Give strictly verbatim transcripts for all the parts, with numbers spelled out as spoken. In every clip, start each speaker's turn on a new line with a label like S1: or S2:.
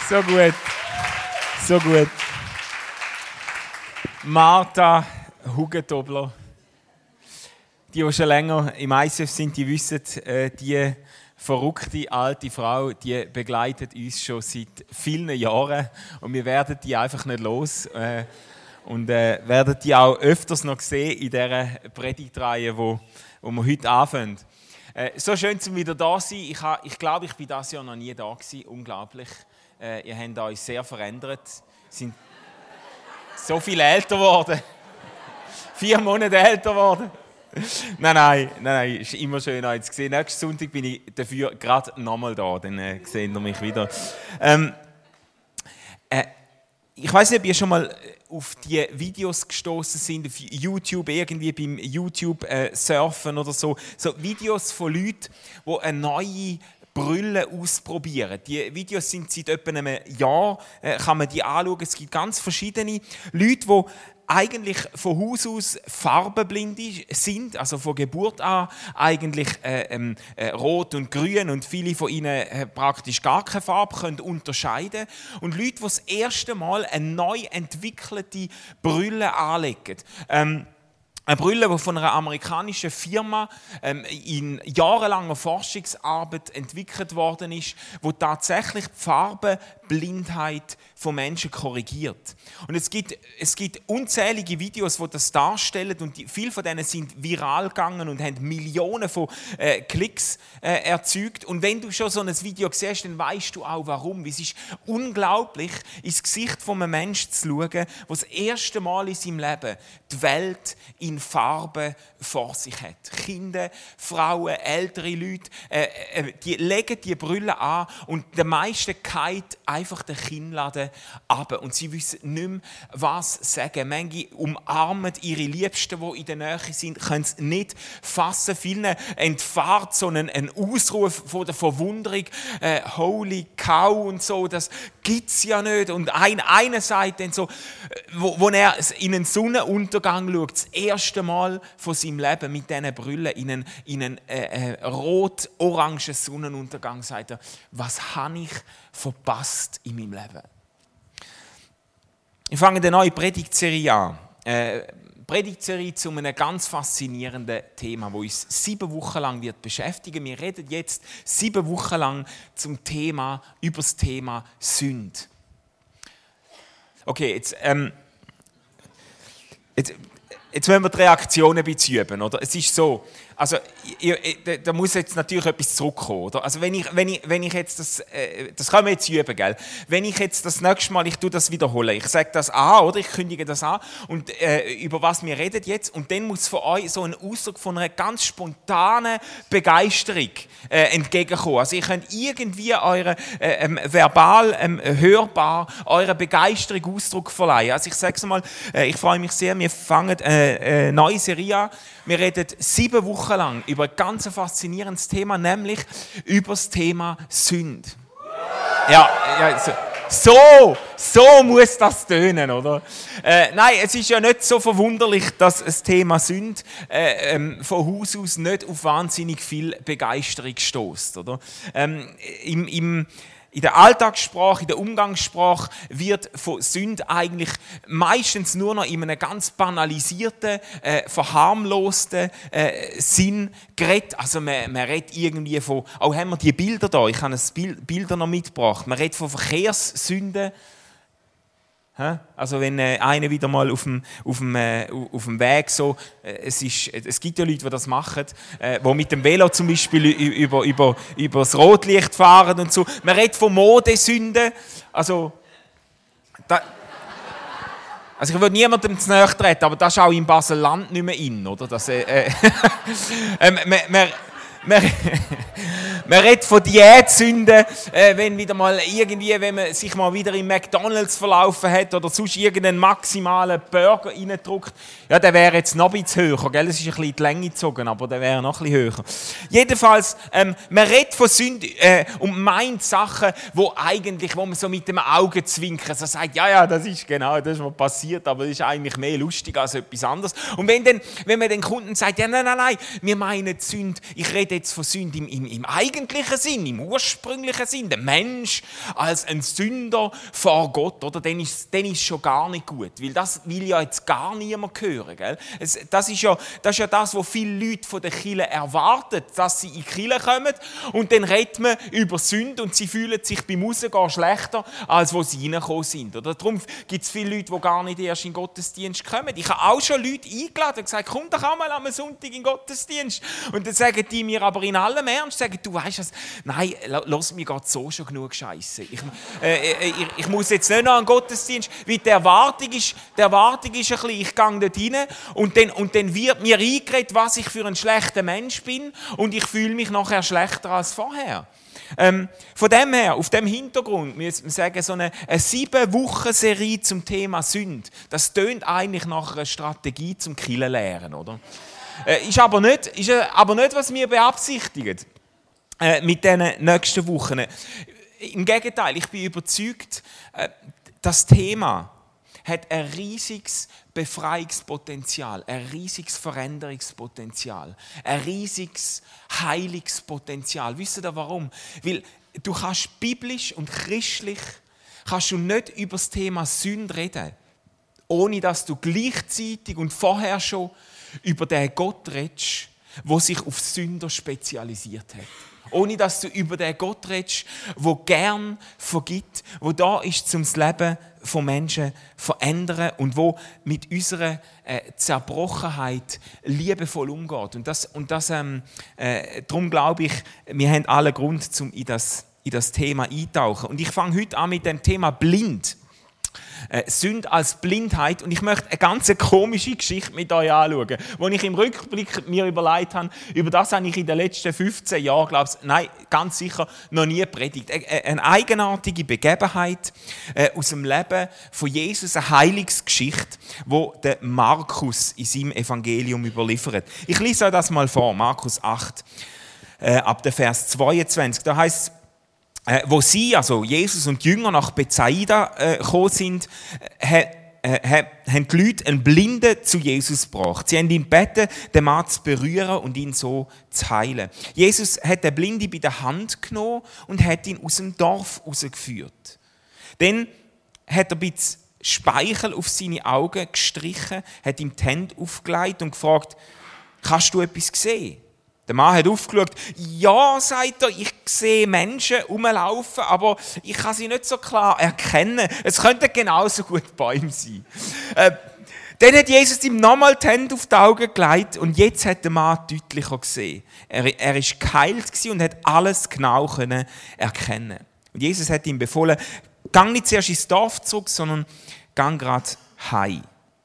S1: So gut. So gut. Martha Hugentobler. Die, die schon länger im I C F sind, die wissen, äh, die verrückte alte Frau, die begleitet uns schon seit vielen Jahren. Und wir werden die einfach nicht los. Äh, und äh, werden die auch öfters noch sehen in dieser Predigtreihe, wo, wo wir heute anfangen. Äh, so schön, dass wir wieder da sind. Ich, ha, ich glaube, ich bin dieses Jahr noch nie da gewesen. Unglaublich. Äh, ihr habt euch sehr verändert. Sind so viel älter geworden. Vier Monate älter geworden. Nein, nein, nein, nein, es ist immer schön, euch zu sehen. Nächsten Sonntag bin ich dafür gerade nochmal da, dann äh, seht ihr mich wieder. Ähm, äh, ich weiß nicht, ob ihr schon mal auf die Videos gestoßen sind, auf YouTube, irgendwie beim YouTube äh, surfen oder so. So Videos von Leuten, die eine neue Brille ausprobieren. Die Videos sind seit etwa einem Jahr, äh, kann man die anschauen. Es gibt ganz verschiedene Leute, die eigentlich von Haus aus farbenblind sind, also von Geburt an eigentlich äh, äh, rot und grün und viele von ihnen äh, praktisch gar keine Farbe können unterscheiden. Und Leute, die das erste Mal eine neu entwickelte Brille anlegen. Ähm, Eine Brille, die von einer amerikanischen Firma ähm, in jahrelanger Forschungsarbeit entwickelt worden ist, die tatsächlich die Farbenblindheit von Menschen korrigiert. Und es gibt, es gibt unzählige Videos, die das darstellen, und die, viele von denen sind viral gegangen und haben Millionen von äh, Klicks äh, erzeugt. Und wenn du schon so ein Video siehst, dann weißt du auch, warum. Es ist unglaublich, ins Gesicht von einem Menschen zu schauen, der das erste Mal in seinem Leben die Welt in Farben vor sich hat. Kinder, Frauen, ältere Leute, äh, äh, die legen die Brille an und der meiste geht einfach den Kinnladen runter. Und sie wissen nicht mehr, was sagen. Manche umarmen ihre Liebsten, die in der Nähe sind, können es nicht fassen. Vielen entfahrt so einen, einen Ausruf von der Verwunderung, äh, «Holy cow» und so, das gibt es ja nicht. Und ein, einer sagt dann so, wo, wo er in einen Sonnenuntergang schaut, das erste Mal von seinem Leben mit diesen Brillen in einen, in einen äh, äh, rot-orangen Sonnenuntergang, sagt er, was habe ich verpasst in meinem Leben? Ich fange eine neue Predigtserie an. Äh, Predigtserie zu einem ganz faszinierenden Thema, das uns sieben Wochen lang wird beschäftigen. Wir reden jetzt sieben Wochen lang zum Thema, über das Thema Sünde. Okay, jetzt, ähm, jetzt, jetzt wollen wir die Reaktion ein bisschen üben, oder? Es ist so, also da muss jetzt natürlich etwas zurückkommen, oder? Also wenn ich, wenn ich, wenn ich jetzt das, äh, das können wir jetzt üben, gell? Wenn ich jetzt das nächste Mal, ich tue das wiederholen, ich sage das an, oder? Ich kündige das an und äh, über was wir reden jetzt, und dann muss von euch so ein Ausdruck von einer ganz spontanen Begeisterung äh, entgegenkommen. Also ihr könnt irgendwie eure äh, ähm, verbal, ähm, hörbar eurer Begeisterung Ausdruck verleihen. Also ich sage es mal, äh, ich freue mich sehr, wir fangen äh, eine neue Serie an. Wir reden sieben Wochen lang über ein ganz faszinierendes Thema, nämlich über das Thema Sünde. Ja, ja so, so, so muss das tönen, oder? Äh, nein, es ist ja nicht so verwunderlich, dass das Thema Sünde äh, ähm, von Haus aus nicht auf wahnsinnig viel Begeisterung stößt, oder? Ähm, im, im In der Alltagssprache, in der Umgangssprache wird von Sünde eigentlich meistens nur noch in einem ganz banalisierten, äh, verharmlosten äh, Sinn geredet. Also man, man redet irgendwie von, auch haben wir die Bilder da, ich habe ein Bild, Bilder noch mitgebracht, man redet von Verkehrssünden. Also wenn äh, einer wieder mal auf dem, auf dem, äh, auf dem Weg so, äh, es, ist, es gibt ja Leute, die das machen, äh, die mit dem Velo zum Beispiel über, über, über das Rotlicht fahren und so. Man redet von Modesünden. Also, da, also ich würde niemandem zu nahe treten, aber das ist auch in Basel-Land nicht mehr in, oder? Das, äh, äh, äh, man, man, man, Man redet von Diätsünden, äh, wenn wieder mal irgendwie, wenn man sich mal wieder im McDonalds verlaufen hat oder sonst irgendeinen maximalen Burger reindrückt. Ja, der wäre jetzt noch ein bisschen höher, gell? Das ist ein bisschen in die Länge gezogen, aber der wäre noch ein bisschen höher. Jedenfalls, ähm, man redet von Sünden äh, und meint Sachen, wo eigentlich, wo man so mit dem Auge zwinkert, so sagt, ja, ja, das ist genau, das ist was passiert, aber das ist eigentlich mehr lustig als etwas anderes. Und wenn, dann, wenn man den Kunden sagt, ja, nein, nein, nein, wir meinen Sünde, ich rede jetzt von Sünde im, im, im eigenen eigentlichen Sinn, im ursprünglichen Sinn, der Mensch als ein Sünder vor Gott, oder, dann ist dann ist schon gar nicht gut, weil das will ja jetzt gar niemand hören. Gell? Es, das, ist ja, das ist ja das, was viele Leute von der Kirche erwarten, dass sie in die Kirche kommen und dann redet man über Sünde und sie fühlen sich beim Rausgehen schlechter, als wo sie reingekommen sind. Oder? Darum gibt es viele Leute, die gar nicht erst in den Gottesdienst kommen. Ich habe auch schon Leute eingeladen und gesagt, komm doch auch mal am Sonntag in den Gottesdienst. Und dann sagen die mir aber in allem Ernst, sagen, du weißt was, nein, lass mir geht so schon genug Scheiße. Ich, äh, ich, ich muss jetzt nicht noch an den Gottesdienst, weil die Erwartung ist, die Erwartung ist ein bisschen, ich gehe dort rein und dann, und dann wird mir eingeredet, was ich für ein schlechter Mensch bin und ich fühle mich nachher schlechter als vorher. Ähm, von dem her, auf dem Hintergrund, müssen wir sagen, so eine, eine sieben-Wochen-Serie zum Thema Sünde, das tönt eigentlich nach einer Strategie zum Kirchenlehren, oder? Äh, ist, aber nicht, ist aber nicht, was wir beabsichtigen äh, mit diesen nächsten Wochen. Im Gegenteil, ich bin überzeugt, äh, das Thema hat ein riesiges Befreiungspotenzial, ein riesiges Veränderungspotenzial, ein riesiges Heilungspotenzial. Wisst ihr warum? Weil du kannst biblisch und christlich kannst du nicht über das Thema Sünde reden, ohne dass du gleichzeitig und vorher schon über den Gott redest, der sich auf Sünder spezialisiert hat. Ohne dass du über den Gott redest, der gern vergibt, der da ist, um das Leben von Menschen zu verändern und der mit unserer äh, Zerbrochenheit liebevoll umgeht. Und, das, und das, ähm, äh, darum glaube ich, wir haben alle Grund, um in das, in das Thema eintauchen. Und ich fange heute an mit dem Thema blind. Äh, Sünde als Blindheit. Und ich möchte eine ganz komische Geschichte mit euch anschauen, die ich im Rückblick mir überlegt habe. Über das habe ich in den letzten fünfzehn Jahren, glaube ich, nein, ganz sicher noch nie predigt. Eine eigenartige Begebenheit äh, aus dem Leben von Jesus, eine Heilungsgeschichte, die der Markus in seinem Evangelium überliefert. Ich lese euch das mal vor, Markus acht, äh, ab der Vers zweiundzwanzig. Da heißt es, Äh, wo sie, also Jesus und die Jünger, nach Bethsaida äh, gekommen sind, äh, äh, haben die Leute einen Blinden zu Jesus gebracht. Sie haben ihn gebeten, den Mann zu berühren und ihn so zu heilen. Jesus hat den Blinden bei der Hand genommen und hat ihn aus dem Dorf rausgeführt. Dann hat er ein bisschen Speichel auf seine Augen gestrichen, hat ihm die Hände aufgelegt und gefragt, kannst du etwas sehen? Der Mann hat aufgeschaut. Ja, sagt er, ich sehe Menschen rumlaufen, aber ich kann sie nicht so klar erkennen. Es könnten genauso gut Bäume sein. Äh, dann hat Jesus ihm nochmal die Hände auf die Augen gelegt und jetzt hat der Mann deutlicher gesehen. Er, er ist geheilt und hat alles genau können erkennen. Und Jesus hat ihm befohlen, gang nicht zuerst ins Dorf zurück, sondern gang gerade heim.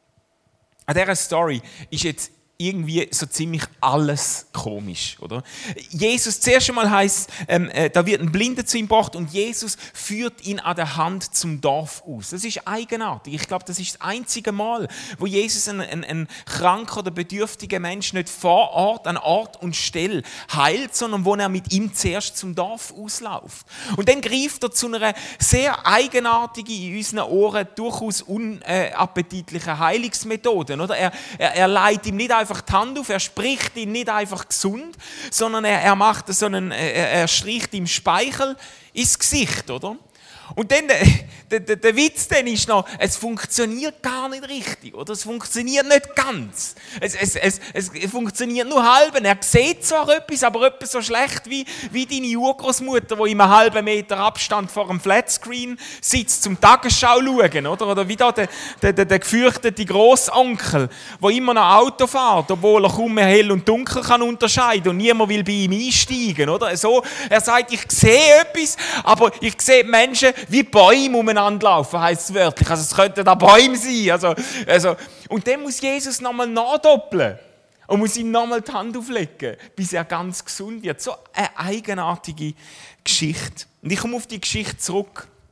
S1: An dieser Story ist jetzt irgendwie so ziemlich alles komisch, oder? Jesus, zuerst einmal heisst, ähm, äh, da wird ein Blinder zu ihm gebracht und Jesus führt ihn an der Hand zum Dorf aus. Das ist eigenartig. Ich glaube, das ist das einzige Mal, wo Jesus einen, einen, einen kranken oder bedürftigen Menschen nicht vor Ort, an Ort und Stelle heilt, sondern wo er mit ihm zuerst zum Dorf ausläuft. Und dann greift er zu einer sehr eigenartigen, in unseren Ohren durchaus unappetitlichen Heilungsmethode. Oder? Er, er, er leitet ihm nicht einfach die Hand auf, er spricht ihn nicht einfach gesund, sondern er, er macht so einen, er, er streicht ihm Speichel ins Gesicht, oder? Und dann, der, der, der Witz dann ist noch, es funktioniert gar nicht richtig, oder? Es funktioniert nicht ganz. Es, es, es, es funktioniert nur halb. Er sieht zwar etwas, aber etwas so schlecht wie, wie deine Urgroßmutter, die in einem halben Meter Abstand vor einem Flatscreen sitzt, zum Tagesschau schauen, oder? Oder wie da der, der, der, der gefürchtete Grossonkel, der immer noch Auto fährt, obwohl er kaum mehr hell und dunkel kann unterscheiden und niemand will bei ihm einsteigen, oder? So, er sagt, ich sehe etwas, aber ich sehe Menschen wie Bäume umeinander laufen, heisst es wörtlich. Also es könnten da Bäume sein. Also, also. Und dann muss Jesus nochmal nachdoppeln und muss ihm nochmal die Hand auflegen, bis er ganz gesund wird. So eine eigenartige Geschichte. Und ich komme auf die Geschichte zurück,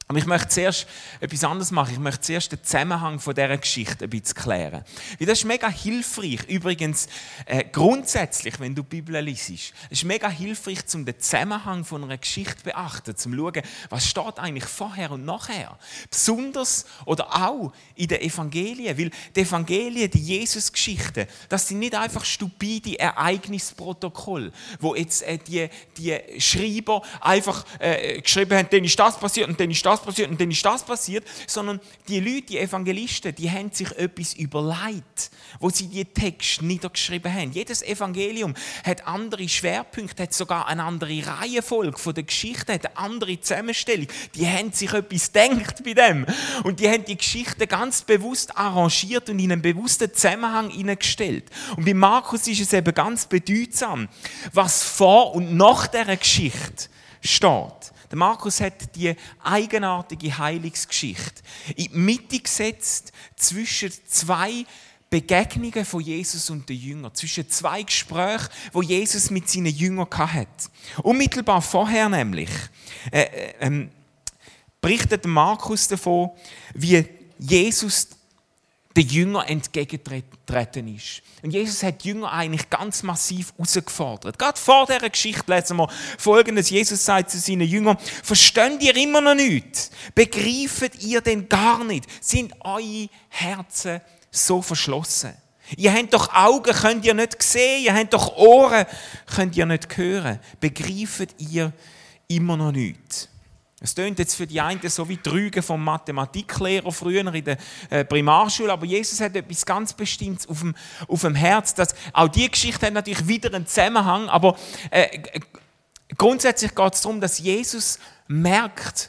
S1: Aber ich möchte zuerst etwas anderes machen. Ich möchte zuerst den Zusammenhang von dieser Geschichte ein bisschen klären. Weil das ist mega hilfreich. Übrigens, äh, grundsätzlich, wenn du die Bibel liest, es ist mega hilfreich, um den Zusammenhang von einer Geschichte zu beachten, zum zu schauen, was steht eigentlich vorher und nachher. Besonders oder auch in den Evangelien. Weil die Evangelien, die Jesus-Geschichten, das sind nicht einfach stupide Ereignisprotokolle, wo jetzt äh, die, die Schreiber einfach äh, geschrieben haben, dann ist das passiert und dann ist das passiert und dann ist das passiert, sondern die Leute, die Evangelisten, die haben sich etwas überlegt, wo sie die Texte niedergeschrieben haben. Jedes Evangelium hat andere Schwerpunkte, hat sogar eine andere Reihenfolge von der Geschichte, hat eine andere Zusammenstellung. Die haben sich etwas gedacht bei dem und die haben die Geschichte ganz bewusst arrangiert und in einen bewussten Zusammenhang hineingestellt. Und bei Markus ist es eben ganz bedeutsam, was vor und nach dieser Geschichte steht. Der Markus hat die eigenartige Heilungsgeschichte in die Mitte gesetzt zwischen zwei Begegnungen von Jesus und den Jüngern, zwischen zwei Gesprächen, wo Jesus mit seinen Jüngern hatte. Unmittelbar vorher nämlich äh, äh, berichtet Markus davon, wie Jesus den Jüngern entgegengetreten ist. Und Jesus hat die Jünger eigentlich ganz massiv herausgefordert. Gerade vor dieser Geschichte lesen wir Folgendes. Jesus sagt zu seinen Jüngern, versteht ihr immer noch nichts? Begreift ihr denn gar nicht? Sind eure Herzen so verschlossen? Ihr habt doch Augen, könnt ihr nicht sehen? Ihr habt doch Ohren, könnt ihr nicht hören? Begreift ihr immer noch nichts? Es klingt jetzt für die einen so wie die Rüge vom Mathematiklehrer früher in der Primarschule, aber Jesus hat etwas ganz Bestimmtes auf dem, auf dem Herz. Dass, auch diese Geschichte hat natürlich wieder einen Zusammenhang, aber äh, grundsätzlich geht es darum, dass Jesus merkt,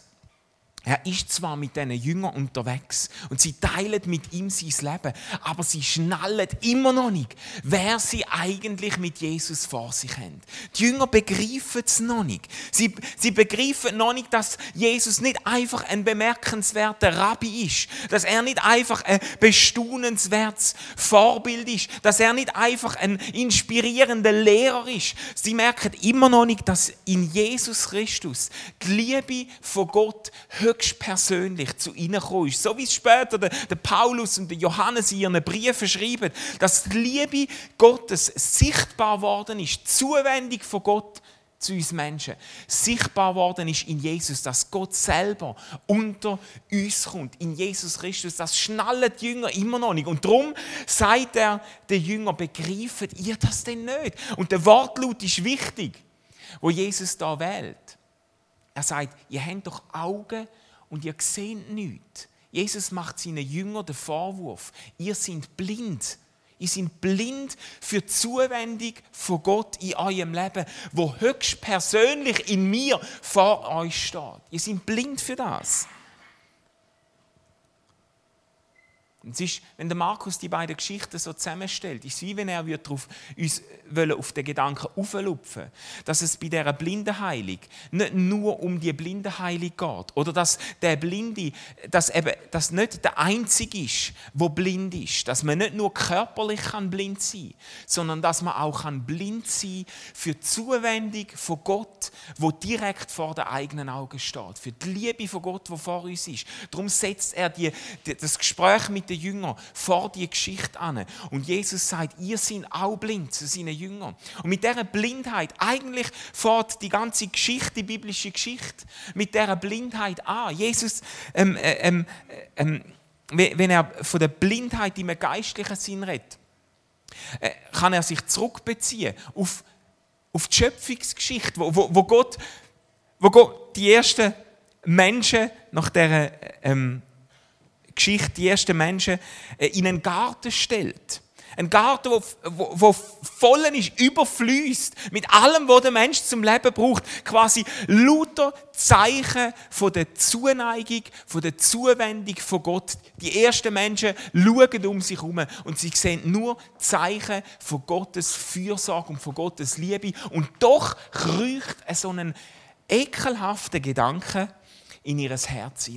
S1: er ist zwar mit diesen Jüngern unterwegs und sie teilen mit ihm sein Leben, aber sie schnallen immer noch nicht, wer sie eigentlich mit Jesus vor sich haben. Die Jünger begreifen es noch nicht. Sie, sie begreifen noch nicht, dass Jesus nicht einfach ein bemerkenswerter Rabbi ist, dass er nicht einfach ein bestaunenswertes Vorbild ist, dass er nicht einfach ein inspirierender Lehrer ist. Sie merken immer noch nicht, dass in Jesus Christus die Liebe von Gott höchst persönlich zu ihnen gekommen ist. So wie es später der, der Paulus und der Johannes in ihren Briefen schreiben, dass die Liebe Gottes sichtbar worden ist, die Zuwendung von Gott zu uns Menschen, sichtbar worden ist in Jesus, dass Gott selber unter uns kommt, in Jesus Christus. Das schnallen die Jünger immer noch nicht. Und darum sagt er den Jüngern, begreift ihr das denn nicht? Und der Wortlaut ist wichtig, wo Jesus da wählt. Er sagt, ihr habt doch Augen und ihr seht nichts. Jesus macht seinen Jüngern den Vorwurf, ihr seid blind. Ihr seid blind für die Zuwendung von Gott in eurem Leben, wo höchst persönlich in mir vor euch steht. Ihr seid blind für das. Und es ist, wenn der Markus die beiden Geschichten so zusammenstellt, ist es wie wenn er darauf, uns auf den Gedanken auflupfen will, dass es bei dieser Blindenheilung nicht nur um die Blindenheilung geht. Oder dass der Blinde, dass eben, dass nicht der Einzige ist, der blind ist. Dass man nicht nur körperlich blind sein kann, sondern dass man auch blind sein kann für die Zuwendung von Gott, die direkt vor den eigenen Augen steht. Für die Liebe von Gott, die vor uns ist. Darum setzt er die, die, das Gespräch mit den Jüngern vor die Geschichte an. Und Jesus sagt, ihr seid auch blind zu seinen Jüngern. Und mit dieser Blindheit, eigentlich fährt die ganze Geschichte, die biblische Geschichte, mit dieser Blindheit an. Jesus, ähm, ähm, ähm, wenn er von der Blindheit im geistlichen Sinn redet, äh, kann er sich zurückbeziehen auf, auf die Schöpfungsgeschichte, wo, wo, wo, Gott, wo Gott die ersten Menschen nach dieser ähm, Geschichte, die ersten Menschen in einen Garten stellt. Ein Garten, der wo, wo voll ist, überfließt, mit allem, was der Mensch zum Leben braucht. Quasi lauter Zeichen von der Zuneigung, von der Zuwendung von Gott. Die ersten Menschen schauen um sich herum und sie sehen nur Zeichen von Gottes Fürsorge und von Gottes Liebe. Und doch kriecht so einen ekelhaften Gedanke in ihr Herz hinein.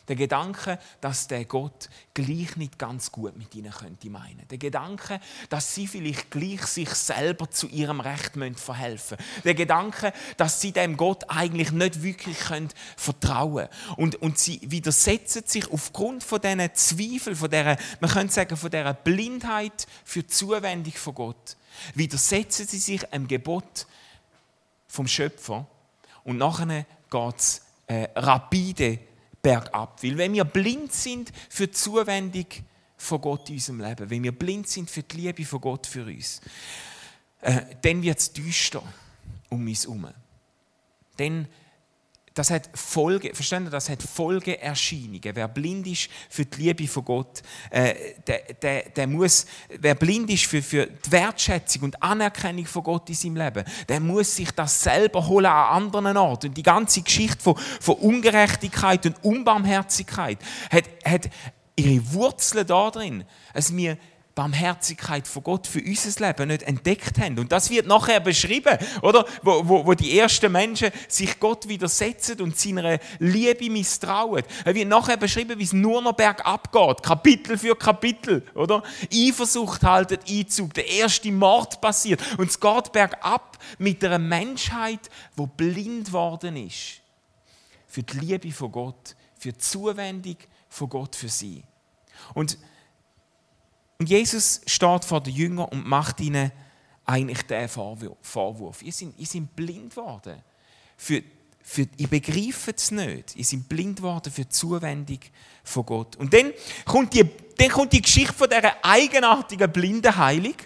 S1: Der Gedanke, dass der Gott gleich nicht ganz gut mit ihnen könnte meinen. Der Gedanke, dass sie vielleicht gleich sich selber zu ihrem Recht verhelfen müssen. Der Gedanke, dass sie dem Gott eigentlich nicht wirklich können vertrauen können. Und, und sie widersetzen sich aufgrund von diesen Zweifeln, von dieser, man könnte sagen, von dieser Blindheit für die Zuwendung von Gott, widersetzen sie sich einem Gebot vom Schöpfer. Und nachher geht es äh, rapide bergab. Weil wenn wir blind sind für die Zuwendung von Gott in unserem Leben, wenn wir blind sind für die Liebe von Gott für uns, äh, dann wird es düster um uns herum. Dann, das hat Folge, verstehen Sie, das hat Folgeerscheinungen. Wer blind ist für die Liebe von Gott, äh, der, der, der muss, wer blind ist für, für die Wertschätzung und Anerkennung von Gott in seinem Leben, der muss sich das selber holen an anderen Orten. Und die ganze Geschichte von, von Ungerechtigkeit und Unbarmherzigkeit hat, hat ihre Wurzeln darin, dass wir Barmherzigkeit von Gott für unser Leben nicht entdeckt haben. Und das wird nachher beschrieben, oder? Wo, wo, wo die ersten Menschen sich Gott widersetzen und seiner Liebe misstrauen. Es wird nachher beschrieben, wie es nur noch bergab geht, Kapitel für Kapitel, oder? Eifersucht haltet Einzug, der erste Mord passiert und es geht bergab mit einer Menschheit, die blind worden ist für die Liebe von Gott, für die Zuwendung von Gott für sie. Und Und Jesus steht vor den Jüngern und macht ihnen eigentlich diesen Vorwurf. Ihr seid, ihr seid blind geworden. Für, für, ihr begreift es nicht. Ihr seid blind geworden für die Zuwendung von Gott. Und dann kommt die, dann kommt die Geschichte von dieser eigenartigen blinden Heilung.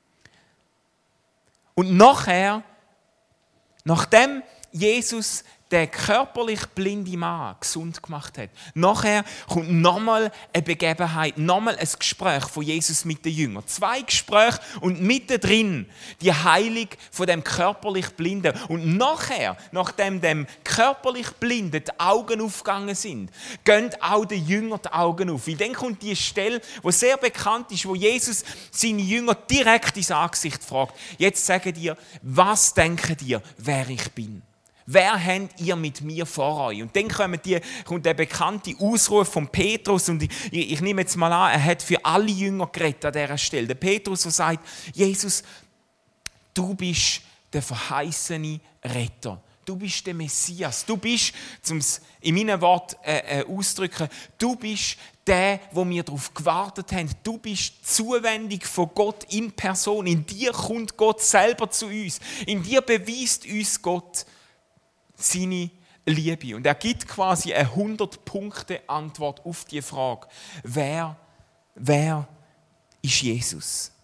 S1: Und nachher, nachdem Jesus der körperlich blinde Mann gesund gemacht hat. Nachher kommt nochmal eine Begebenheit, nochmal ein Gespräch von Jesus mit den Jüngern. Zwei Gespräche und mittendrin die Heilung von dem körperlich Blinden. Und nachher, nachdem dem körperlich Blinden die Augen aufgegangen sind, gehen auch den Jüngern die Augen auf. Weil dann kommt die Stelle, die sehr bekannt ist, wo Jesus seine Jünger direkt ins Angesicht fragt. Jetzt sagt ihr, was denkt ihr, wer ich bin? Wer habt ihr mit mir vor euch? Und dann kommt, die, kommt der bekannte Ausruf von Petrus. Und ich, ich nehme jetzt mal an, er hat für alle Jünger geredet an dieser Stelle. Der Petrus, der sagt, Jesus, du bist der verheißene Retter. Du bist der Messias. Du bist, um es in meinen Worten äh, äh, auszudrücken, du bist der, wo wir darauf gewartet haben. Du bist die Zuwendung von Gott in Person. In dir kommt Gott selber zu uns. In dir beweist uns Gott seine Liebe. Und er gibt quasi eine hundert-Punkte-Antwort auf die Frage, wer, wer ist Jesus?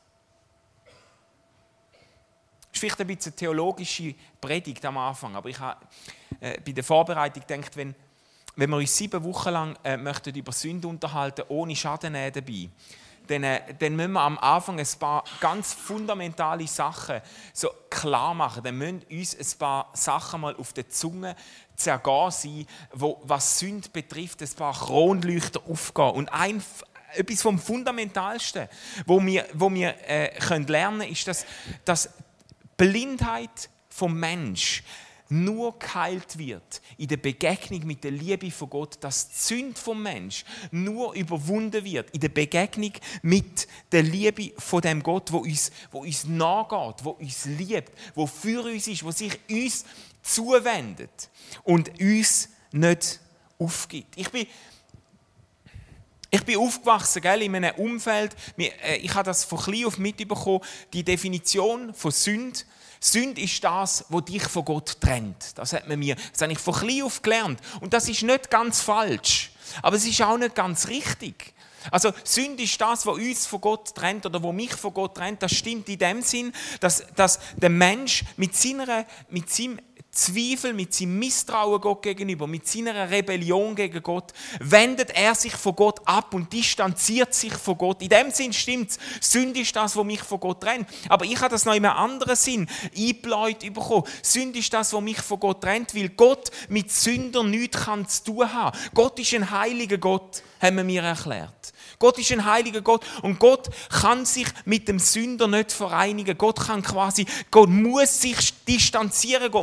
S1: Das ist vielleicht ein bisschen eine theologische Predigt am Anfang, aber ich habe äh, bei der Vorbereitung gedacht, wenn, wenn wir uns sieben Wochen lang äh, möchten über Sünde unterhalten, ohne Schaden nehmen dabei, Dann, äh, dann müssen wir am Anfang ein paar ganz fundamentale Sachen so klar machen. Dann müssen uns ein paar Sachen mal auf der Zunge zergehen sein, wo, was Sünde betrifft, ein paar Kronleuchter aufgehen. Und ein, etwas vom Fundamentalsten, wo wir, wo wir äh, können lernen können, ist, dass, dass Blindheit vom Mensch nur geheilt wird in der Begegnung mit der Liebe von Gott, dass die Sünde vom Mensch nur überwunden wird in der Begegnung mit der Liebe von dem Gott, wo uns, wo uns nachgeht, wo uns liebt, wo für uns ist, wo sich uns zuwendet und uns nicht aufgibt. Ich bin Ich bin aufgewachsen, gell, in einem Umfeld, ich habe das von klein auf mitbekommen, die Definition von Sünde. Sünde ist das, was dich von Gott trennt. Das hat man mir, das habe ich von klein auf gelernt. Und das ist nicht ganz falsch, aber es ist auch nicht ganz richtig. Also Sünde ist das, was uns von Gott trennt oder was mich von Gott trennt. Das stimmt in dem Sinn, dass, dass der Mensch mit, seiner, mit seinem Zweifel, mit seinem Misstrauen Gott gegenüber, mit seiner Rebellion gegen Gott, wendet er sich von Gott ab und distanziert sich von Gott. In dem Sinn stimmt es, Sünde ist das, was mich von Gott trennt. Aber ich habe das noch in einem anderen Sinn eingebläut bekommen. Sünde ist das, was mich von Gott trennt, weil Gott mit Sündern nichts kann zu tun haben. Gott ist ein heiliger Gott, haben wir mir erklärt. Gott ist ein heiliger Gott und Gott kann sich mit dem Sünder nicht vereinigen. Gott kann quasi, Gott muss sich distanzieren, Gott muss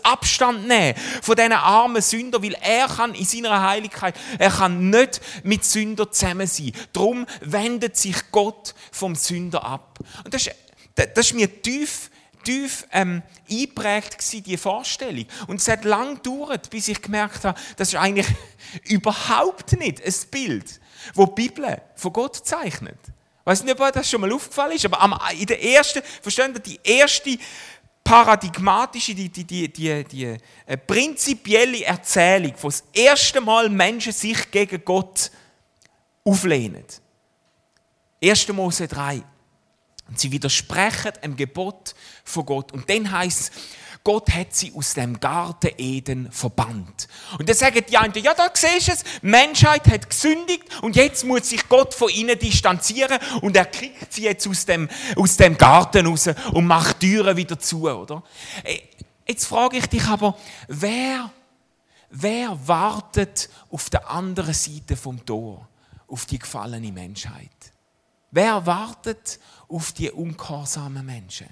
S1: Abstand nehmen von diesen armen Sündern, weil er kann in seiner Heiligkeit, er kann nicht mit Sündern zusammen sein. Darum wendet sich Gott vom Sünder ab. Und das ist, das ist mir tief, tief ähm, eingeprägt gewesen, diese Vorstellung. Und es hat lange gedauert, bis ich gemerkt habe, das ist eigentlich überhaupt nicht ein Bild, das die Bibel von Gott zeichnet. Ich weiß nicht, ob euch das schon mal aufgefallen ist, aber in der ersten, verstehen Sie, die erste paradigmatische, die, die, die, die, die äh, prinzipielle Erzählung, wo das erste Mal Menschen sich gegen Gott auflehnen. erster Mose drei. Und sie widersprechen dem Gebot von Gott. Und dann heisst es, Gott hat sie aus dem Garten Eden verbannt. Und dann sagen die einen, ja, da siehst du es, die Menschheit hat gesündigt und jetzt muss sich Gott von ihnen distanzieren und er kriegt sie jetzt aus dem, aus dem Garten raus und macht die Türen wieder zu, oder? Jetzt frage ich dich aber, wer, wer wartet auf der anderen Seite vom Tor, auf die gefallene Menschheit? Wer wartet auf die ungehorsamen Menschen?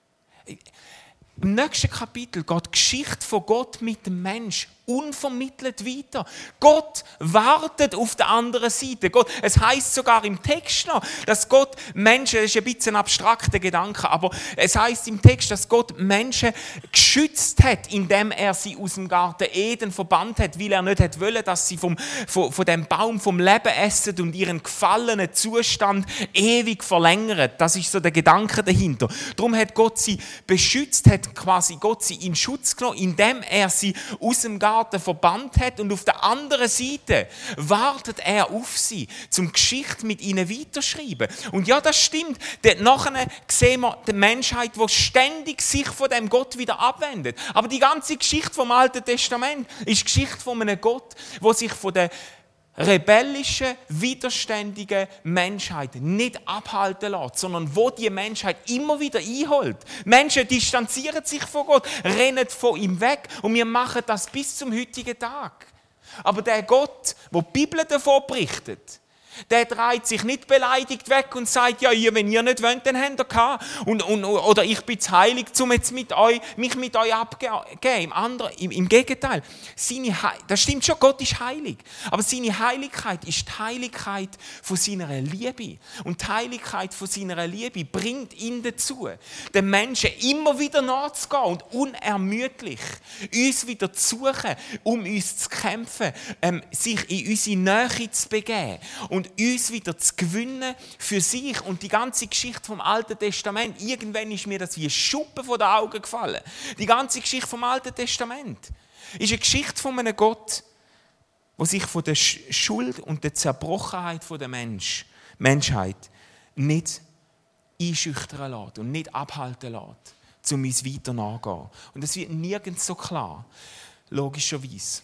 S1: Im nächsten Kapitel geht die Geschichte von Gott mit dem Mensch unvermittelt weiter. Gott wartet auf der anderen Seite. Gott, es heißt sogar im Text noch, dass Gott Menschen, das ist ein bisschen ein abstrakter Gedanke, aber es heißt im Text, dass Gott Menschen geschützt hat, indem er sie aus dem Garten Eden verbannt hat, weil er nicht hat wollen, dass sie vom, von, von dem Baum vom Leben essen und ihren gefallenen Zustand ewig verlängern. Das ist so der Gedanke dahinter. Darum hat Gott sie beschützt, hat quasi Gott sie in Schutz genommen, indem er sie aus dem Garten verbannt hat und auf der anderen Seite wartet er auf sie, zum Geschichte mit ihnen weiterschreiben. Und ja, das stimmt. Nachher sehen wir die Menschheit, die ständig sich von dem Gott wieder abwendet. Aber die ganze Geschichte vom Alten Testament ist die Geschichte von einem Gott, der sich von der rebellischen, widerständigen Menschheit nicht abhalten lässt, sondern wo die Menschheit immer wieder einholt. Menschen distanzieren sich von Gott, rennen von ihm weg und wir machen das bis zum heutigen Tag. Aber der Gott, wo die Bibel davon berichtet, der dreht sich nicht beleidigt weg und sagt, ja, ihr, wenn ihr nicht wollt, dann habt ihr gehabt. Und, und, oder ich bin zu heilig, um jetzt mit euch, mich mit euch abzugeben. Im, anderen, im, im Gegenteil. Seine, das stimmt schon, Gott ist heilig. Aber seine Heiligkeit ist die Heiligkeit von seiner Liebe. Und die Heiligkeit von seiner Liebe bringt ihn dazu, den Menschen immer wieder nachzugehen und unermüdlich uns wieder zu suchen, um uns zu kämpfen, ähm, sich in unsere Nähe zu begeben. Und uns wieder zu gewinnen für sich. Und die ganze Geschichte vom Alten Testament, irgendwann ist mir das wie Schuppen von den Augen gefallen. Die ganze Geschichte vom Alten Testament ist eine Geschichte von einem Gott, der sich von der Schuld und der Zerbrochenheit der Mensch, Menschheit nicht einschüchtern lässt und nicht abhalten lässt, um uns weiter nachzugehen. Und das wird nirgends so klar, logischerweise,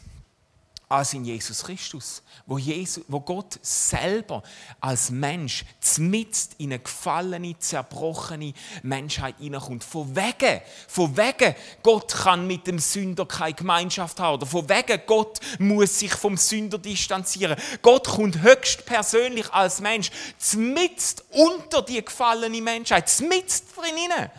S1: als in Jesus Christus, wo, Jesus, wo Gott selber als Mensch mitten in eine gefallene, zerbrochene Menschheit hineinkommt. Von wegen, von wegen, Gott kann mit dem Sünder keine Gemeinschaft haben. Oder von wegen, Gott muss sich vom Sünder distanzieren. Gott kommt höchstpersönlich als Mensch mitten unter die gefallene Menschheit, mitten drin hinein.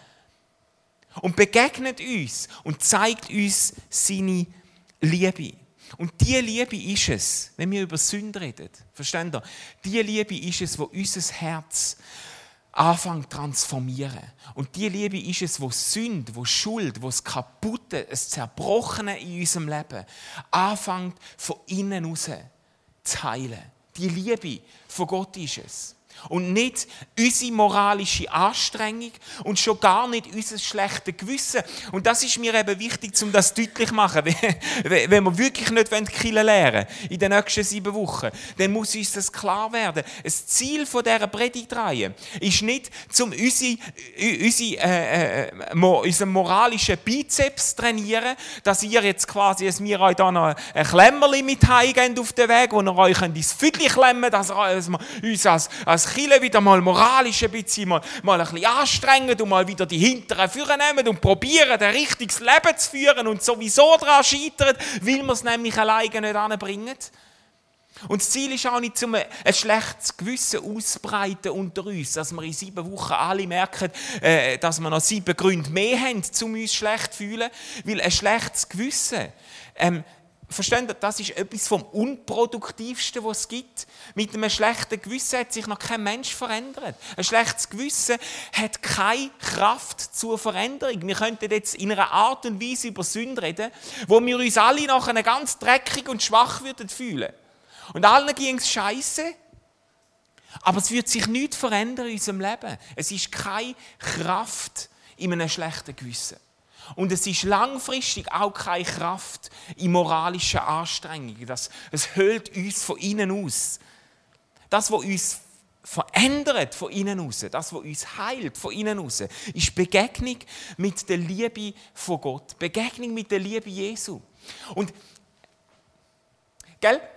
S1: Und begegnet uns und zeigt uns seine Liebe. Und diese Liebe ist es, wenn wir über Sünde reden, versteht ihr? Diese Liebe ist es, wo unser Herz anfängt zu transformieren. Und diese Liebe ist es, wo Sünde, wo Schuld, wo das Kaputte, das Zerbrochene in unserem Leben anfängt von innen raus zu heilen. Die Liebe von Gott ist es. Und nicht unsere moralische Anstrengung und schon gar nicht unser schlechtes Gewissen. Und das ist mir eben wichtig, um das deutlich zu machen. Wenn wir wirklich nicht Kirche lernen in den nächsten sieben Wochen, dann muss uns das klar werden. Das Ziel dieser Predigtreihe ist nicht, um unsere, unsere, äh, äh, unseren moralischen Bizeps zu trainieren, dass ihr jetzt quasi, dass wir euch da noch ein Klemmerli mit heimgeben auf den Weg, wo ihr euch ins Füdli klemmen könnt, dass wir uns als, als Kirche wieder mal moralisch ein bisschen mal, mal ein bisschen anstrengen und mal wieder die Hinteren vornehmen und probieren, ein richtiges Leben zu führen und sowieso daran scheitern, weil wir es nämlich alleine nicht anbringen. Und das Ziel ist auch nicht, um ein schlechtes Gewissen auszubreiten unter uns, dass wir in sieben Wochen alle merken, äh, dass wir noch sieben Gründe mehr haben, um uns schlecht zu fühlen. Weil ein schlechtes Gewissen, ähm, versteht ihr, das ist etwas vom Unproduktivsten, was es gibt. Mit einem schlechten Gewissen hat sich noch kein Mensch verändert. Ein schlechtes Gewissen hat keine Kraft zur Veränderung. Wir könnten jetzt in einer Art und Weise über Sünde reden, wo wir uns alle nachher ganz dreckig und schwach würden fühlen. Und allen ging es scheisse, aber es wird sich nichts verändern in unserem Leben. Es ist keine Kraft in einem schlechten Gewissen. Und es ist langfristig auch keine Kraft in moralischen Anstrengungen. Das, es höhlt uns von innen aus. Das, was uns verändert von innen aus, das, was uns heilt von innen aus, ist Begegnung mit der Liebe von Gott. Begegnung mit der Liebe Jesu. Und, gell?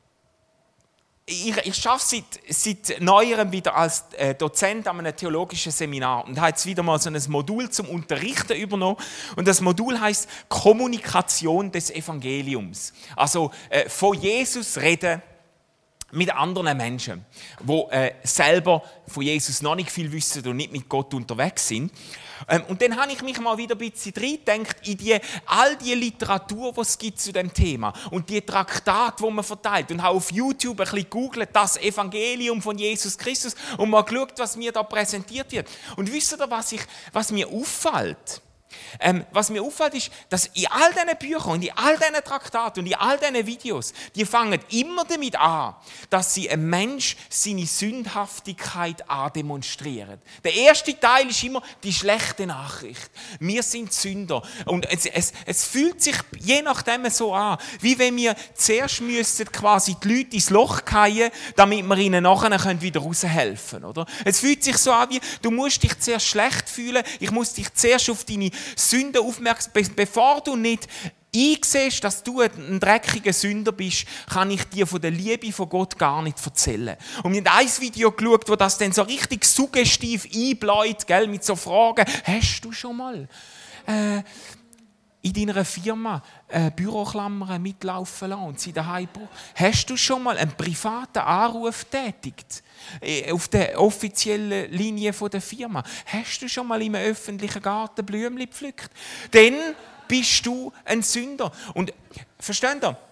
S1: Ich, ich arbeite seit, seit Neuerem wieder als äh, Dozent an einem theologischen Seminar und habe jetzt wieder mal so ein Modul zum Unterrichten übernommen. Und das Modul heißt Kommunikation des Evangeliums. Also äh, von Jesus reden mit anderen Menschen, die äh, selber von Jesus noch nicht viel wissen und nicht mit Gott unterwegs sind. Ähm, und dann habe ich mich mal wieder ein bisschen reingedacht in die, all die Literatur, die es gibt zu dem Thema und die Traktate, die man verteilt und habe auf YouTube ein bisschen gegoogelt, das Evangelium von Jesus Christus und mal geschaut, was mir da präsentiert wird. Und wisst ihr, was, ich, was mir auffällt? Ähm, was mir auffällt, ist, dass in all diesen Büchern und in all diesen Traktaten und in all diesen Videos, die fangen immer damit an, dass sie ein Mensch seine Sündhaftigkeit andemonstrieren. Der erste Teil ist immer die schlechte Nachricht. Wir sind Sünder. Und es, es, es fühlt sich je nachdem so an, wie wenn wir zuerst müssten quasi die Leute ins Loch fallen, damit wir ihnen nachher wieder raushelfen können. Es fühlt sich so an, wie du musst dich zuerst schlecht fühlen, ich muss dich zuerst auf deine Sünde aufmerksam, bevor du nicht einsiehst, dass du ein dreckiger Sünder bist, kann ich dir von der Liebe von Gott gar nicht erzählen. Und wir haben ein Video geschaut, wo das dann so richtig suggestiv einbläut, gell, mit so Fragen. Hast du schon mal äh, in deiner Firma äh, Büroklammern mitlaufen lassen und sie daheim brauchen? Hast du schon mal einen privaten Anruf tätigt? Auf der offiziellen Linie der Firma. Hast du schon mal im öffentlichen Garten Blümchen gepflückt? Dann bist du ein Sünder. Und versteht ihr?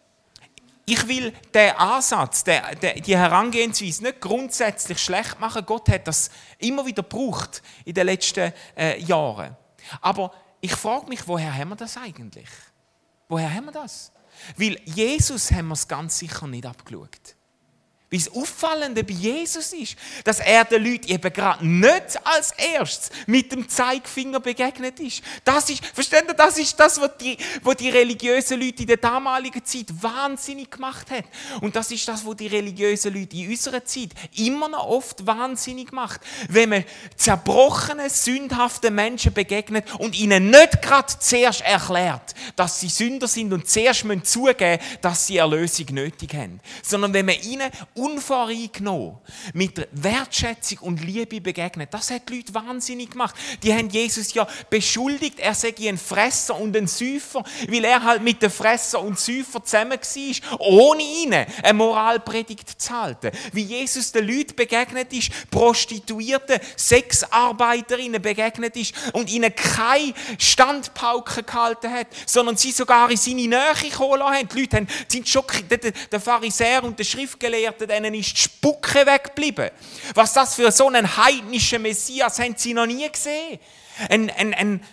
S1: Ich will den Ansatz, die Herangehensweise nicht grundsätzlich schlecht machen. Gott hat das immer wieder gebraucht in den letzten äh, Jahren. Aber ich frage mich, woher haben wir das eigentlich? Woher haben wir das? Weil Jesus haben wir es ganz sicher nicht abgeschaut. Wie das Auffallende bei Jesus ist, dass er den Leuten eben gerade nicht als erstes mit dem Zeigefinger begegnet ist. Das ist, versteht ihr, das ist das, was die, was die religiösen Leute in der damaligen Zeit wahnsinnig gemacht hat. Und das ist das, was die religiösen Leute in unserer Zeit immer noch oft wahnsinnig macht. Wenn man zerbrochenen, sündhaften Menschen begegnet und ihnen nicht gerade zuerst erklärt, dass sie Sünder sind und zuerst müssen zugeben, dass sie Erlösung nötig haben. Sondern wenn man ihnen unvoreingenommen mit Wertschätzung und Liebe begegnet. Das hat die Leute wahnsinnig gemacht. Die haben Jesus ja beschuldigt, er sei ein Fresser und ein Säufer, weil er halt mit den Fresser und Säufer zusammen war, ohne ihnen eine Moralpredigt zu halten. Wie Jesus den Leuten begegnet ist, Prostituierten, Sexarbeiterinnen begegnet ist und ihnen keine Standpauke gehalten hat, sondern sie sogar in seine Nähe kommen lassen haben. Die Leute haben, sind schockiert. Der Pharisäer und der Schriftgelehrte, denen ist die Spucke weggeblieben. Was das für so einen heidnischen Messias haben sie noch nie gesehen. Ein, ein, ein,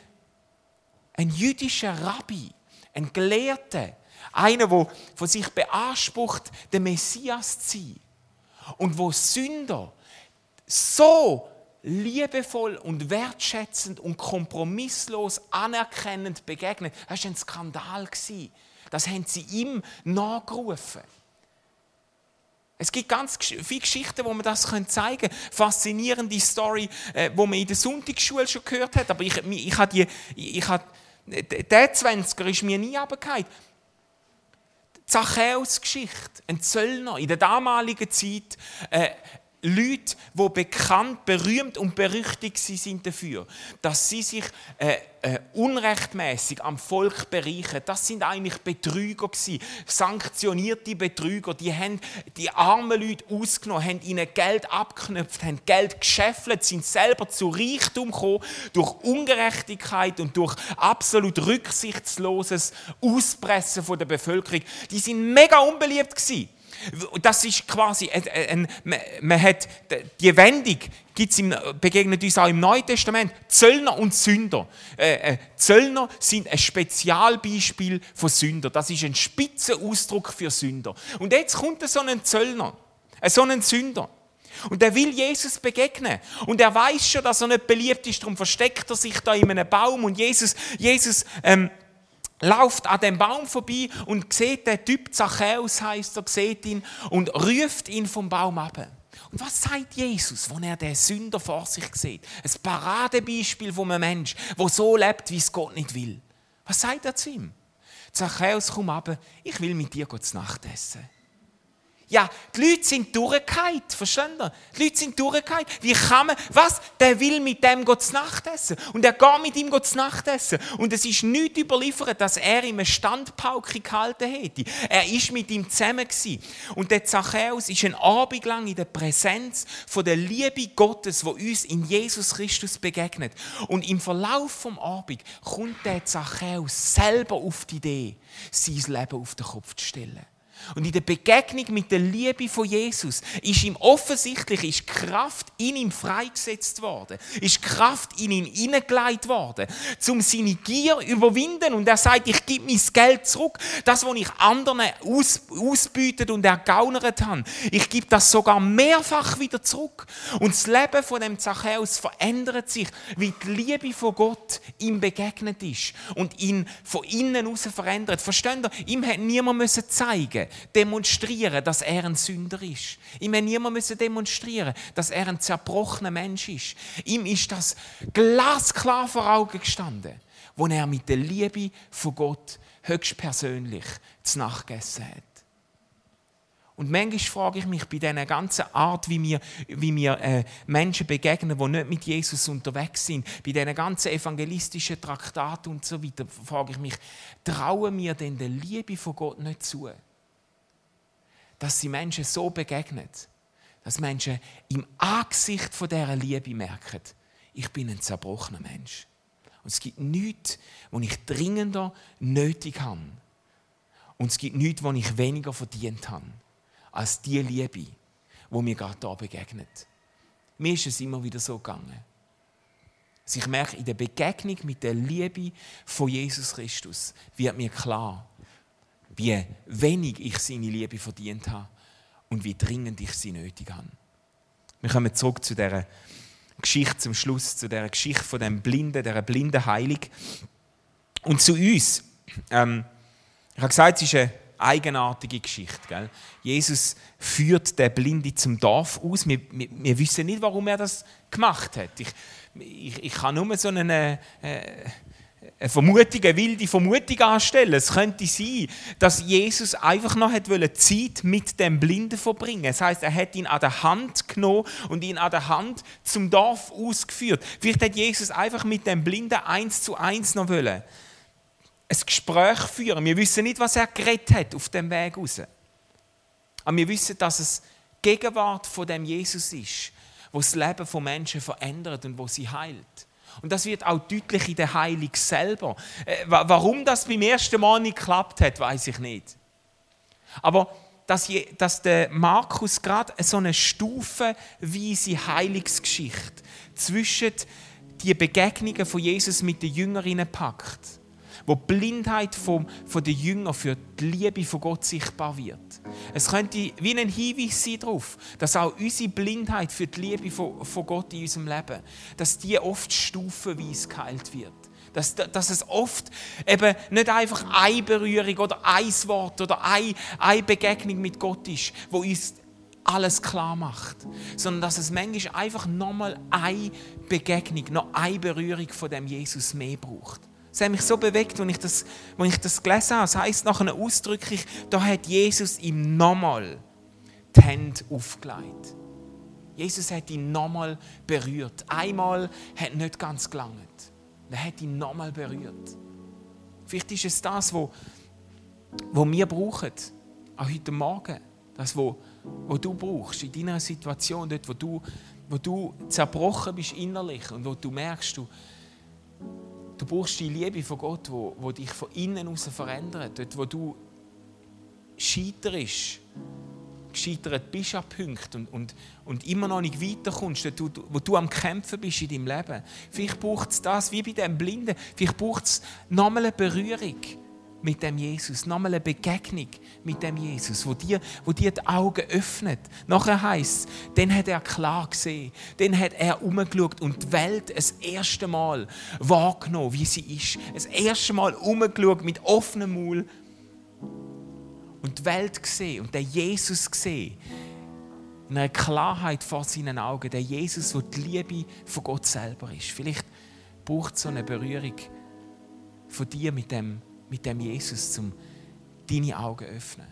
S1: ein jüdischer Rabbi, ein Gelehrter, einer, der von sich beansprucht, der Messias zu sein. Und wo Sünder so liebevoll und wertschätzend und kompromisslos anerkennend begegnet, das war ein Skandal. Das haben sie ihm nachgerufen. Es gibt ganz viele Geschichten, wo man das zeigen kann. Faszinierende Story, die man in der Sonntagsschule schon gehört hat. Aber ich, ich, ich habe die, ich habe, der Zwanziger ist mir nie runtergefallen. Die Zachäus-Geschichte, ein Zöllner in der damaligen Zeit, äh, Leute, die bekannt, berühmt und berüchtigt sind dafür, dass sie sich äh, äh, unrechtmäßig am Volk bereichern. Das sind eigentlich Betrüger gewesen, sanktionierte Betrüger. Die haben die armen Leute ausgenommen, haben ihnen Geld abgeknöpft, haben Geld geschäffelt, sind selber zu Reichtum gekommen durch Ungerechtigkeit und durch absolut rücksichtsloses Auspressen von der Bevölkerung. Die sind mega unbeliebt gewesen. Das ist quasi, ein, ein, man, man hat, die Wendung gibt's im, begegnet uns auch im Neuen Testament. Zöllner und Sünder. Äh, äh, Zöllner sind ein Spezialbeispiel von Sünder. Das ist ein Spitzenausdruck für Sünder. Und jetzt kommt so ein Zöllner, äh, so ein Sünder. Und er will Jesus begegnen. Und er weiß schon, dass er nicht beliebt ist, darum versteckt er sich da in einem Baum. Und Jesus, Jesus ähm, läuft an dem Baum vorbei und sieht den Typ, Zachäus heisst er, sieht ihn und ruft ihn vom Baum ab. Und was sagt Jesus, wenn er den Sünder vor sich sieht? Ein Paradebeispiel von einem Menschen, der so lebt, wie es Gott nicht will. Was sagt er zu ihm? Zachäus, komm runter, ich will mit dir zu Nacht essen. Ja, die Leute sind durchgefallen, versteht ihr? Die Leute sind durchgefallen. Wie kann man, was? Der will mit dem zu Nacht essen. Und er geht mit ihm zu Nacht essen. Und es ist nichts überliefert, dass er ihm eine Standpauke gehalten hätte. Er war mit ihm zusammen gewesen. Und der Zachäus ist ein Abend lang in der Präsenz von der Liebe Gottes, die uns in Jesus Christus begegnet. Und im Verlauf vom Abend kommt der Zachäus selber auf die Idee, sein Leben auf den Kopf zu stellen. Und in der Begegnung mit der Liebe von Jesus ist ihm offensichtlich ist Kraft in ihm freigesetzt worden, ist Kraft in ihn hineingelegt worden, um seine Gier zu überwinden. Und er sagt, ich gebe mein Geld zurück, das, was ich anderen aus, ausbeutet und ergaunert habe. Ich gebe das sogar mehrfach wieder zurück. Und das Leben von dem Zachäus verändert sich, wie die Liebe von Gott ihm begegnet ist und ihn von innen heraus verändert. Versteht ihr? Ihm hat niemand zeigen demonstrieren, dass er ein Sünder ist. Ihm hat niemand demonstrieren, dass er ein zerbrochener Mensch ist. Ihm ist das glasklar vor Augen gestanden, wo er mit der Liebe von Gott höchstpersönlich zu Nacht gegessen hat. Und manchmal frage ich mich bei dieser ganzen Art, wie wir, wie wir äh, Menschen begegnen, die nicht mit Jesus unterwegs sind, bei diesen ganzen evangelistischen Traktaten und so weiter, frage ich mich, trauen wir denn der Liebe von Gott nicht zu? Dass sie Menschen so begegnen, dass Menschen im Angesicht von dieser Liebe merken, ich bin ein zerbrochener Mensch. Und es gibt nichts, was ich dringender nötig habe. Und es gibt nichts, was ich weniger verdient habe, als die Liebe, die mir gerade hier begegnet. Mir ist es immer wieder so gegangen. Also ich merke, in der Begegnung mit der Liebe von Jesus Christus wird mir klar, wie wenig ich seine Liebe verdient habe und wie dringend ich sie nötig habe. Wir kommen zurück zu dieser Geschichte zum Schluss, zu dieser Geschichte von dem Blinden, dieser blinden Heilig. Und zu uns. Ähm, ich habe gesagt, es ist eine eigenartige Geschichte. Gell? Jesus führt den Blinden zum Dorf aus. Wir, wir, wir wissen nicht, warum er das gemacht hat. Ich, ich, ich kann nur so eine... Äh, eine Vermutung, eine wilde Vermutung anstellen. Es könnte sein, dass Jesus einfach noch Zeit mit dem Blinden verbringen. Das heisst, er hat ihn an der Hand genommen und ihn an der Hand zum Dorf ausgeführt. Vielleicht hat Jesus einfach mit dem Blinden eins zu eins noch wollen. Ein Gespräch führen. Wir wissen nicht, was er geredet hat auf dem Weg raus. Aber wir wissen, dass es die Gegenwart von dem Jesus ist, wo das Leben von Menschen verändert und wo sie heilt. Und das wird auch deutlich in der Heilung selber. Warum das beim ersten Mal nicht geklappt hat, weiß ich nicht. Aber dass, je, dass der Markus gerade so eine stufenweise Heilungsgeschichte zwischen die Begegnungen von Jesus mit den Jüngerinnen packt, wo die Blindheit von, von den Jüngern für die Liebe von Gott sichtbar wird. Es könnte wie ein Hinweis sein darauf, dass auch unsere Blindheit für die Liebe von, von Gott in unserem Leben, dass die oft stufenweise geheilt wird. Dass, dass es oft eben nicht einfach eine Berührung oder ein Wort oder eine, eine Begegnung mit Gott ist, wo uns alles klar macht, sondern dass es manchmal einfach nochmal eine Begegnung, noch eine Berührung von dem Jesus mehr braucht. Es hat mich so bewegt, als ich das, als ich das gelesen habe. Es heisst nachher ausdrücklich, da hat Jesus ihm nochmal die Hände aufgelegt. Jesus hat ihn nochmal berührt. Einmal hat nicht ganz gelangt. Er hat ihn nochmal berührt. Vielleicht ist es das, was wo wir brauchen, auch heute Morgen. Das, was wo du brauchst in deiner Situation, dort, wo du, wo du zerbrochen bist innerlich und wo du merkst, du, du brauchst die Liebe von Gott, wo, wo dich von innen heraus verändert. Dort, wo du scheiterst, gescheitert bist an Punkten und, und, und immer noch nicht weiterkommst, dort, wo, wo du am Kämpfen bist in deinem Leben. Vielleicht braucht es das, wie bei dem Blinden, vielleicht braucht es nochmal eine Berührung mit dem Jesus, nochmal eine Begegnung mit dem Jesus, wo dir, wo dir die Augen öffnet. Nachher heisst es, dann hat er klar gesehen, dann hat er umgeschaut und die Welt das erste Mal wahrgenommen, wie sie ist. Das erste Mal umgeschaut mit offenem Maul und die Welt gesehen und den Jesus gesehen. In einer Klarheit vor seinen Augen, der Jesus, der die Liebe von Gott selber ist. Vielleicht braucht es so eine Berührung von dir mit dem mit dem Jesus, um deine Augen zu öffnen.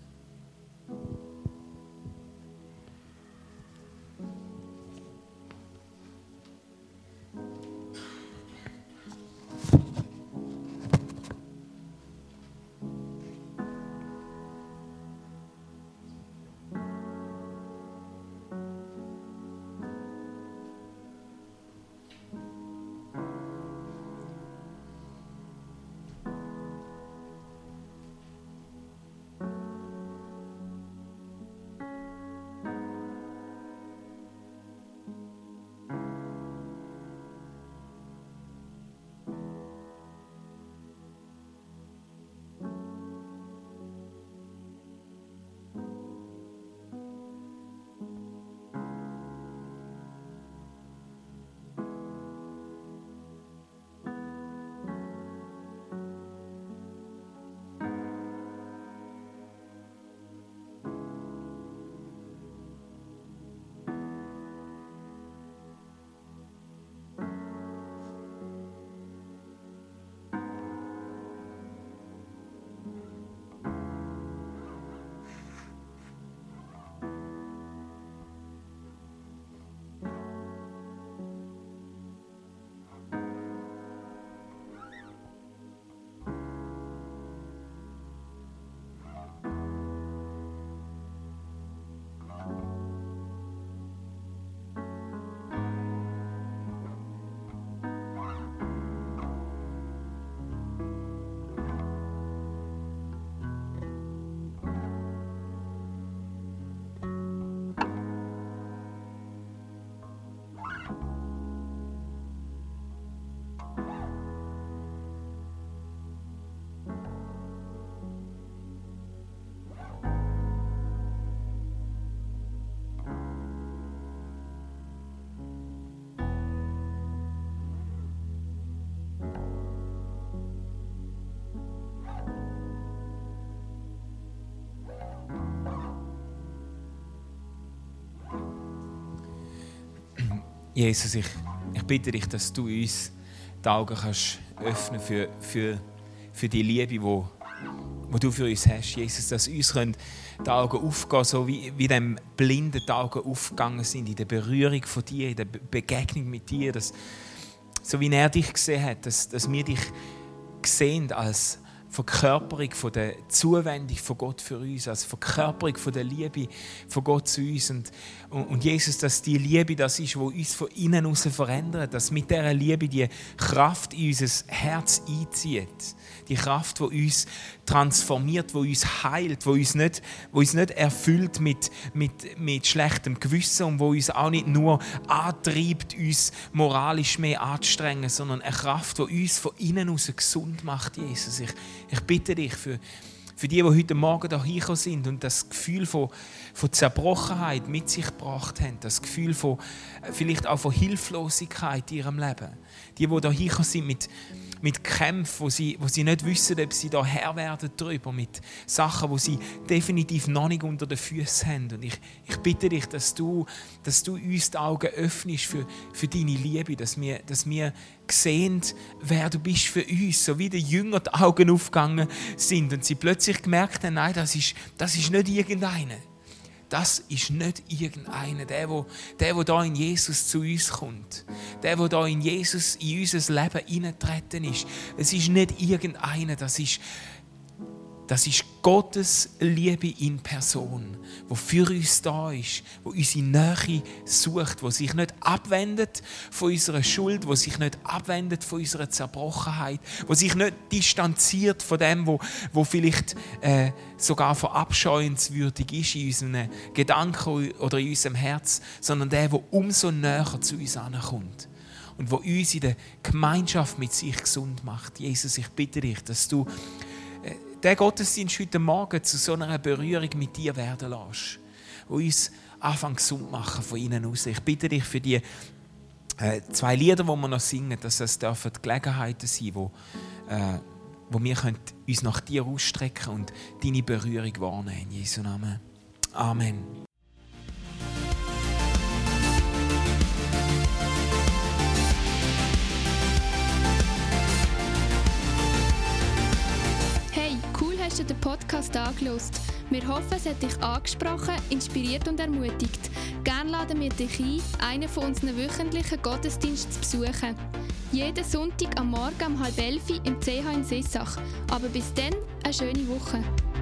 S1: Jesus, ich, ich bitte dich, dass du uns die Augen kannst öffnen für, für, für die Liebe, die wo, wo du für uns hast. Jesus, dass uns können die Augen aufgehen, so wie, wie dem Blinden die Augen aufgegangen sind, in der Berührung von dir, in der Begegnung mit dir. Dass, so wie er dich gesehen hat, dass, dass wir dich sehen als Verkörperung von der Zuwendung von Gott für uns, als Verkörperung von der Liebe von Gott zu uns. Und, und Jesus, dass die Liebe das ist, die uns von innen heraus verändert, dass mit dieser Liebe die Kraft in unser Herz einzieht, die Kraft, die uns transformiert, die uns heilt, die uns nicht, die uns nicht erfüllt mit, mit, mit schlechtem Gewissen und die uns auch nicht nur antreibt, uns moralisch mehr anzustrengen, sondern eine Kraft, die uns von innen heraus gesund macht, Jesus. Ich, ich bitte dich für, für die, die heute Morgen hierher sind und das Gefühl von, von Zerbrochenheit mit sich gebracht haben, das Gefühl von, vielleicht auch von Hilflosigkeit in ihrem Leben. Die, die hierher sind mit mit Kämpfen, wo sie, wo sie nicht wissen, ob sie da Herr werden darüber, mit Sachen, wo sie definitiv noch nicht unter den Füßen haben. Und ich, ich bitte dich, dass du, dass du uns die Augen öffnest für, für deine Liebe, dass wir, dass wir sehen, wer du bist für uns, so wie den Jüngern die Augen aufgegangen sind und sie plötzlich gemerkt haben, nein, das ist, das ist nicht irgendeiner. das ist nicht irgendeiner, der, der, der, der da in Jesus zu uns kommt. Der, der da in Jesus in unser Leben hineingetreten ist. Es ist nicht irgendeiner, das ist, das ist Gottes Liebe in Person, die für uns da ist, die unsere Nähe sucht, die sich nicht abwendet von unserer Schuld, die sich nicht abwendet von unserer Zerbrochenheit, die sich nicht distanziert von dem, wo, wo vielleicht äh, sogar verabscheuenswürdig ist in unseren Gedanken oder in unserem Herz, sondern der, der umso näher zu uns ankommt und der uns in der Gemeinschaft mit sich gesund macht. Jesus, ich bitte dich, dass du der Gottesdienst heute Morgen zu so einer Berührung mit dir werden lässt, wo uns anfangen gesund machen von innen aus. Ich bitte dich für die äh, zwei Lieder, die wir noch singen, dass das dürfen die Gelegenheiten sein, wo, äh, wo wir können uns nach dir ausstrecken und deine Berührung wahrnehmen. In Jesu Namen. Amen.
S2: Hast du den Podcast angehört? Wir hoffen, es hat dich angesprochen, inspiriert und ermutigt. Gerne laden wir dich ein, einen von unseren wöchentlichen Gottesdiensten zu besuchen. Jeden Sonntag am Morgen um halb elf im C H in Sissach. Aber bis dann, eine schöne Woche.